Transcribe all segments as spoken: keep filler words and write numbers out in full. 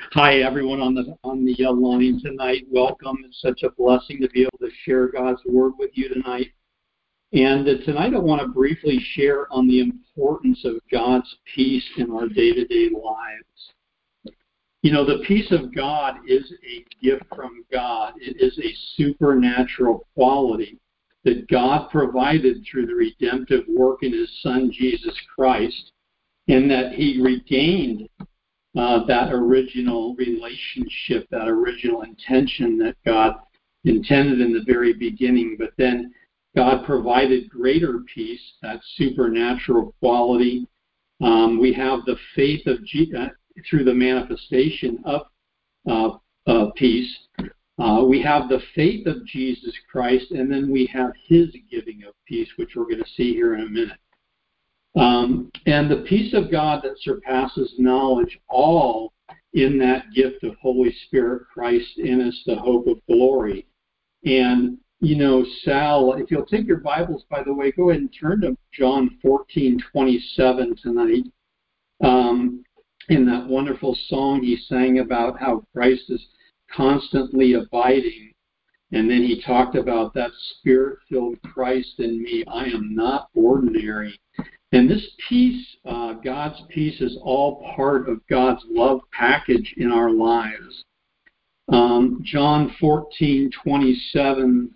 Hi, everyone on the on the uh, line tonight. Welcome. It's such a blessing to be able to share God's word with you tonight. And uh, tonight, I want to briefly share on the importance of God's peace in our day-to-day lives. You know, the peace of God is a gift from God. It is a supernatural quality that God provided through the redemptive work in His Son Jesus Christ, and that He regained Uh, that original relationship, that original intention that God intended in the very beginning. But then God provided greater peace, that supernatural quality. Um, we have the faith of G- uh, through the manifestation of uh, uh, peace. Uh, we have the faith of Jesus Christ, and then we have His giving of peace, which we're going to see here in a minute. Um, and the peace of God that surpasses knowledge, all in that gift of Holy Spirit, Christ in us, the hope of glory. And, you know, Sal, if you'll take your Bibles, by the way, go ahead and turn to John fourteen twenty-seven tonight. Um, in that wonderful song he sang about how Christ is constantly abiding. And then he talked about that Spirit-filled Christ in me. I am not ordinary. And this peace, uh, God's peace, is all part of God's love package in our lives. Um, John fourteen twenty-seven.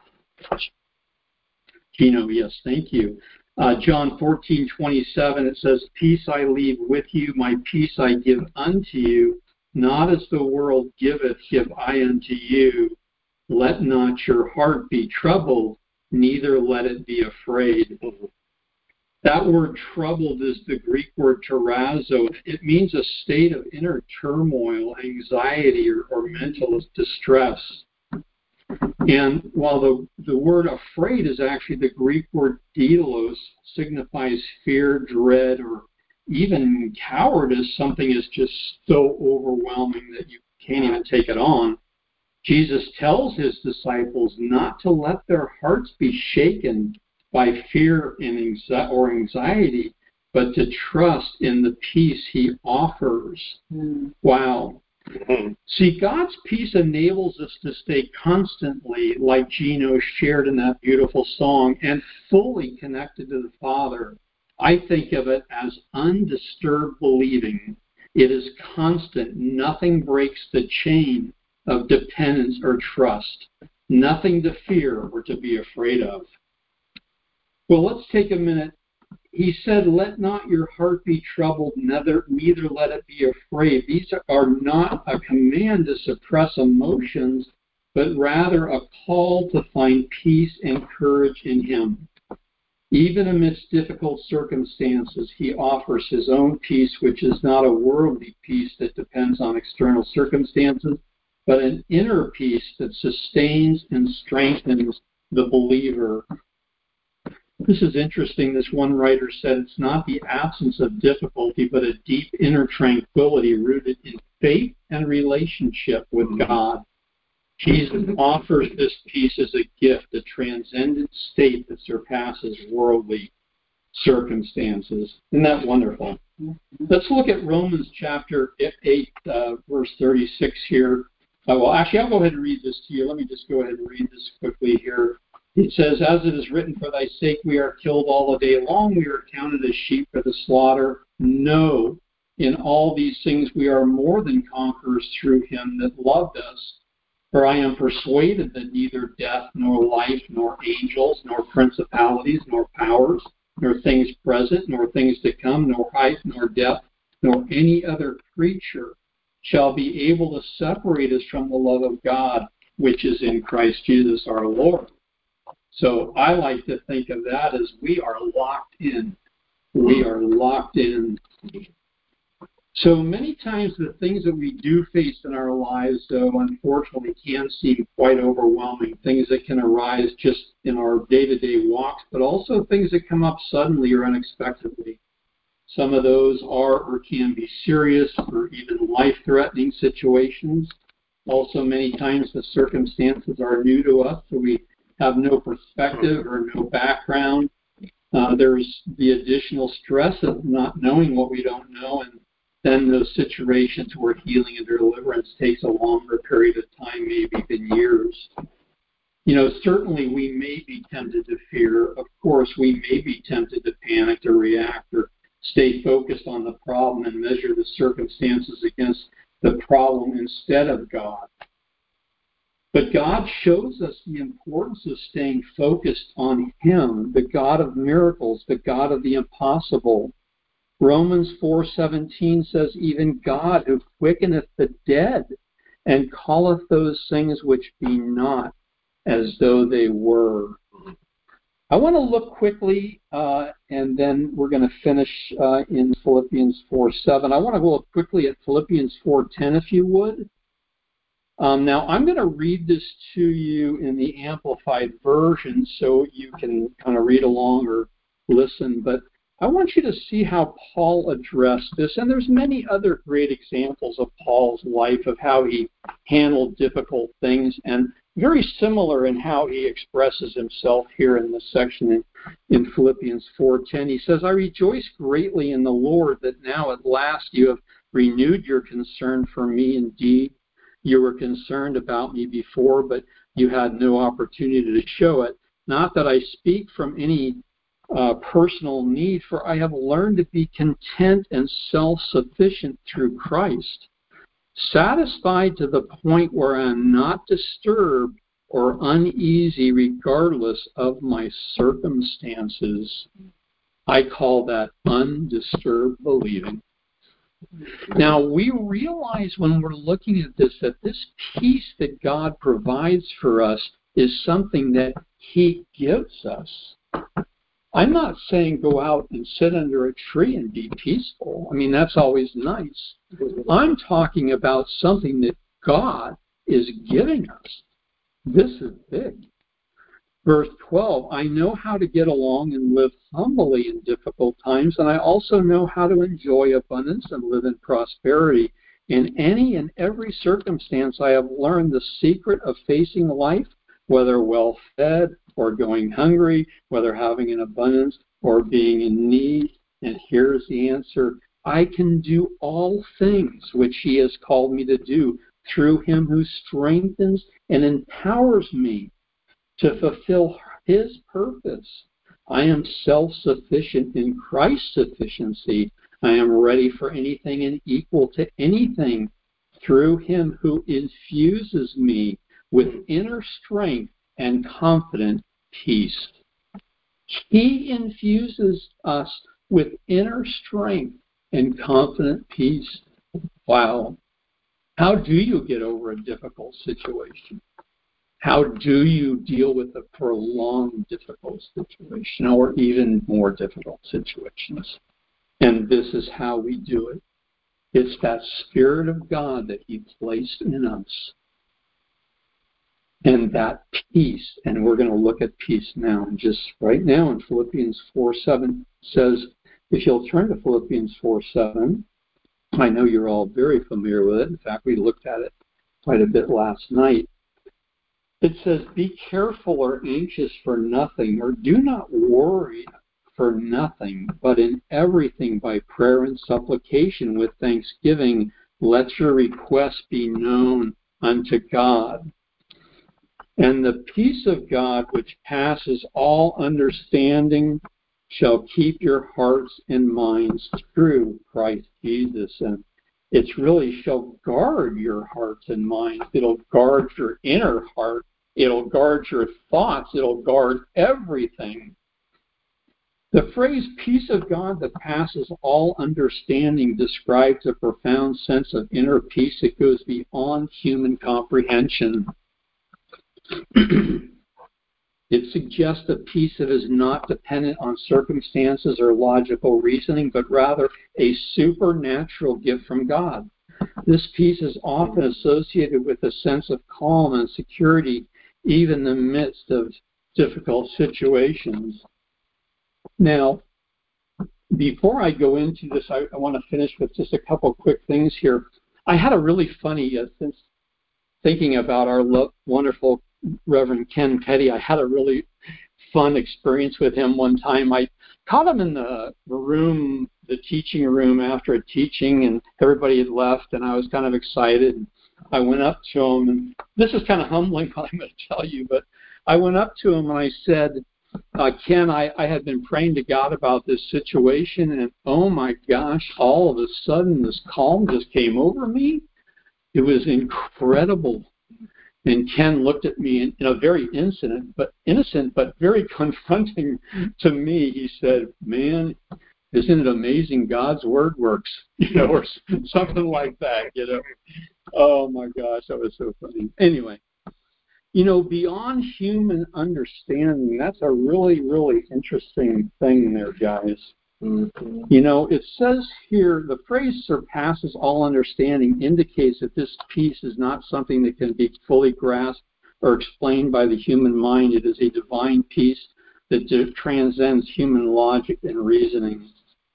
Gino, yes, thank you. Uh, John fourteen twenty-seven, it says, "Peace I leave with you, my peace I give unto you. Not as the world giveth, give I unto you. Let not your heart be troubled, neither let it be afraid." That word troubled is the Greek word terrazo. It means a state of inner turmoil, anxiety, or, or mental distress. And while the, the word afraid is actually the Greek word deilos, signifies fear, dread, or even cowardice, something is just so overwhelming that you can't even take it on. Jesus tells His disciples not to let their hearts be shaken by fear and anxi- or anxiety, but to trust in the peace He offers. Mm. Wow. Mm-hmm. See, God's peace enables us to stay constantly, like Gino shared in that beautiful song, and fully connected to the Father. I think of it as undisturbed believing. It is constant. Nothing breaks the chain of dependence or trust. Nothing to fear or to be afraid of. Well, let's take a minute. He said, "Let not your heart be troubled, neither, neither let it be afraid." These are not a command to suppress emotions, but rather a call to find peace and courage in Him. Even amidst difficult circumstances, He offers His own peace, which is not a worldly peace that depends on external circumstances, but an inner peace that sustains and strengthens the believer. This is interesting. This one writer said it's not the absence of difficulty, but a deep inner tranquility rooted in faith and relationship with God. Jesus offers this peace as a gift, a transcendent state that surpasses worldly circumstances. Isn't that wonderful? Let's look at Romans chapter eight, uh, verse thirty-six here. Uh, well, actually, I'll go ahead and read this to you. Let me just go ahead and read this quickly here. It says, "As it is written, for thy sake we are killed all the day long. We are counted as sheep for the slaughter. No, in all these things we are more than conquerors through Him that loved us. For I am persuaded that neither death, nor life, nor angels, nor principalities, nor powers, nor things present, nor things to come, nor height, nor depth, nor any other creature shall be able to separate us from the love of God, which is in Christ Jesus our Lord." So I like to think of that as we are locked in. We are locked in. So many times the things that we do face in our lives, though, unfortunately can seem quite overwhelming. Things that can arise just in our day-to-day walks, but also things that come up suddenly or unexpectedly. Some of those are or can be serious or even life-threatening situations. Also, many times the circumstances are new to us, so we have no perspective or no background. Uh, there's the additional stress of not knowing what we don't know, and then those situations where healing and deliverance takes a longer period of time, maybe even years. You know, certainly we may be tempted to fear. Of course, we may be tempted to panic or react or stay focused on the problem and measure the circumstances against the problem instead of God. But God shows us the importance of staying focused on Him, the God of miracles, the God of the impossible. Romans four seventeen says, even God who quickeneth the dead and calleth those things which be not as though they were. I want to look quickly, uh, and then we're going to finish uh, in Philippians four seven. I want to look quickly at Philippians four ten, if you would. Um, now, I'm going to read this to you in the Amplified Version so you can kind of read along or listen, but I want you to see how Paul addressed this, and there's many other great examples of Paul's life, of how he handled difficult things, and very similar in how he expresses himself here in this section in, in Philippians four ten. He says, I rejoice greatly in the Lord that now at last you have renewed your concern for me indeed. You were concerned about me before, but you had no opportunity to show it. Not that I speak from any uh, personal need, for I have learned to be content and self-sufficient through Christ, satisfied to the point where I am not disturbed or uneasy regardless of my circumstances. I call that undisturbed believing. Now, we realize when we're looking at this that this peace that God provides for us is something that He gives us. I'm not saying go out and sit under a tree and be peaceful. I mean, that's always nice. I'm talking about something that God is giving us. This is big. Verse twelve, I know how to get along and live humbly in difficult times, and I also know how to enjoy abundance and live in prosperity. In any and every circumstance, I have learned the secret of facing life, whether well-fed or going hungry, whether having an abundance or being in need. And here's the answer. I can do all things which He has called me to do through Him who strengthens and empowers me to fulfill His purpose. I am self-sufficient in Christ's sufficiency. I am ready for anything and equal to anything through Him who infuses me with inner strength and confident peace. He infuses us with inner strength and confident peace. Wow. How do you get over a difficult situation? How do you deal with a prolonged difficult situation or even more difficult situations? And this is how we do it. It's that Spirit of God that He placed in us. And that peace, and we're going to look at peace now. Just right now in Philippians four seven says, if you'll turn to Philippians four seven, I know you're all very familiar with it. In fact, we looked at it quite a bit last night. It says, be careful or anxious for nothing, or do not worry for nothing, but in everything by prayer and supplication with thanksgiving, let your requests be known unto God. And the peace of God, which passes all understanding, shall keep your hearts and minds through Christ Jesus. And it's really shall guard your hearts and minds. It'll guard your inner heart. It'll guard your thoughts. It'll guard everything. The phrase peace of God that passes all understanding describes a profound sense of inner peace that goes beyond human comprehension. It suggests a peace that is not dependent on circumstances or logical reasoning, but rather a supernatural gift from God. This peace is often associated with a sense of calm and security, even in the midst of difficult situations. Now, before I go into this, I, I want to finish with just a couple quick things here. I had a really funny, uh, since thinking about our lo- wonderful Reverend Ken Petty, I had a really fun experience with him one time. I caught him in the room the teaching room after a teaching, and everybody had left, and I was kind of excited. I went up to him, and this is kind of humbling, what I'm going to tell you, but I went up to him and I said, uh, Ken, I, I had been praying to God about this situation, and oh my gosh, all of a sudden this calm just came over me. It was incredible. And Ken looked at me in, in a very innocent, but innocent, but very confronting to me. He said, "Man, isn't it amazing God's word works?" You know, or something like that. You know. Oh my gosh, that was so funny. Anyway, you know, beyond human understanding, that's a really, really interesting thing there, guys. Mm-hmm. You know, it says here, the phrase surpasses all understanding indicates that this peace is not something that can be fully grasped or explained by the human mind. It is a divine peace that transcends human logic and reasoning.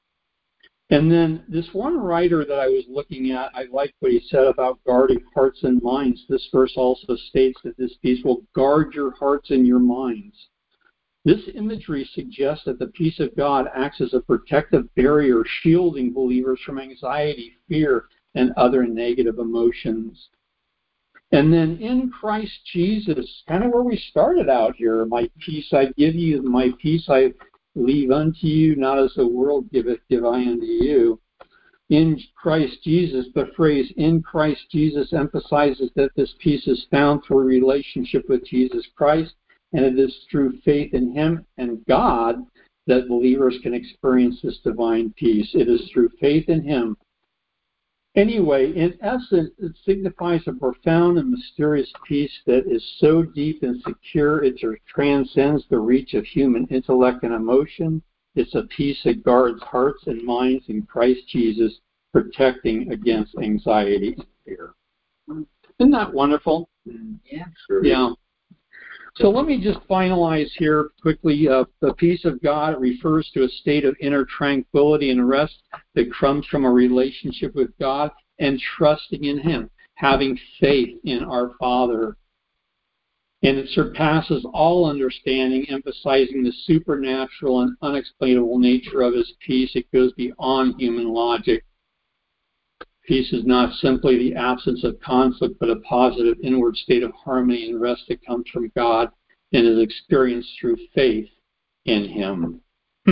And then this one writer that I was looking at, I like what he said about guarding hearts and minds. This verse also states that this peace will guard your hearts and your minds. This imagery suggests that the peace of God acts as a protective barrier, shielding believers from anxiety, fear, and other negative emotions. And then in Christ Jesus, kind of where we started out here, my peace I give you, my peace I leave unto you, not as the world giveth, give I unto you. In Christ Jesus, the phrase in Christ Jesus emphasizes that this peace is found through a relationship with Jesus Christ, and it is through faith in Him and God that believers can experience this divine peace. It is through faith in Him. Anyway, in essence, it signifies a profound and mysterious peace that is so deep and secure it transcends the reach of human intellect and emotion. It's a peace that guards hearts and minds in Christ Jesus, protecting against anxiety and fear. Isn't that wonderful? Yeah, sure. Yeah. So let me just finalize here quickly. Uh, the peace of God refers to a state of inner tranquility and rest that comes from a relationship with God and trusting in Him, having faith in our Father. And it surpasses all understanding, emphasizing the supernatural and unexplainable nature of His peace. It goes beyond human logic. Peace is not simply the absence of conflict, but a positive inward state of harmony and rest that comes from God and is experienced through faith in Him.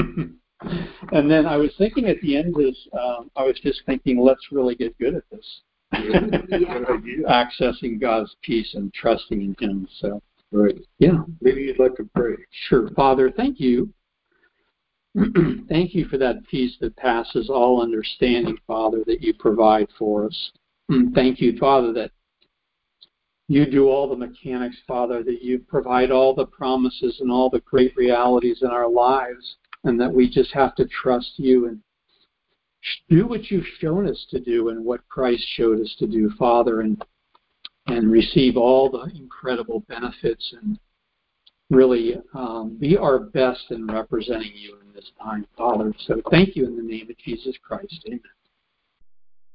And then I was thinking at the end of this, um, I was just thinking, let's really get good at this. Accessing God's peace and trusting in Him. So, right. Yeah. Maybe you'd like to pray. Sure. Father, thank you. Thank you for that peace that passes all understanding, Father, that you provide for us. Thank you, Father, that you do all the mechanics, Father, that you provide all the promises and all the great realities in our lives, and that we just have to trust you and do what you've shown us to do and what Christ showed us to do, Father, and and receive all the incredible benefits and really um, be our best in representing you in this time, Father. So thank you in the name of Jesus Christ. Amen.